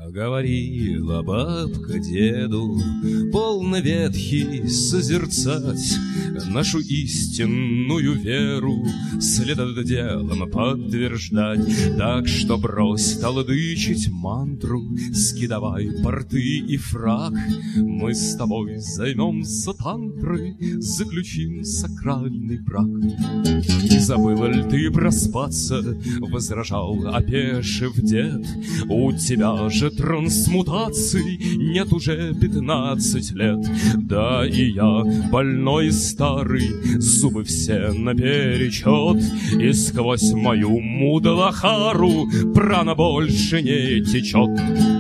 Говорила бабка деду, полно ветхий созерцать нашу истинную веру, следоделом подтверждать. Так что брось толдычить мантру, скидавай порты и фрак, мы с тобой займемся тантрой, заключим сакральный брак. Не забыла ли ты проспаться, возражал, опешив дед, у тебя же трансмутаций нет уже 15 лет. Да и я больной старый, зубы все наперечет, и сквозь мою мудалахару прана больше не течет.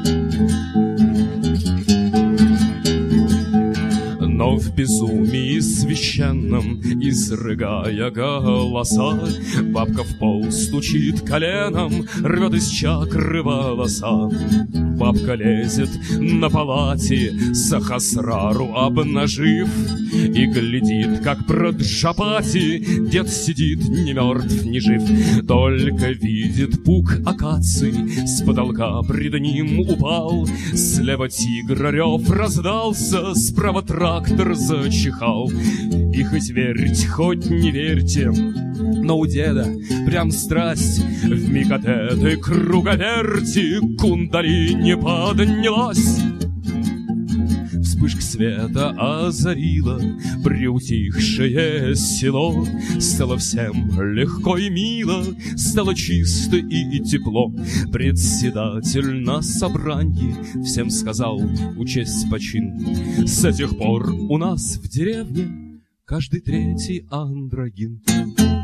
Но в безумии священном, изрыгая голоса, бабка в пол стучит коленом, рвет из чакры волоса. Бабка лезет на палате, Сахасрару обнажив, и глядит, как Праджапати дед сидит ни мертв, ни жив. Только видит пук акаций, с потолка пред ним упал, слева тигра рев раздался, справа трактор зачихал. И хоть верьте, хоть не верьте, но у деда прям страсть вмиг от этой круговерти кундалини поднялась. Вспышка света озарила приутихшее село, стало всем легко и мило, стало чисто и тепло. Председатель на собрании всем сказал учесть почин: с тех пор у нас в деревне каждый третий андрогин.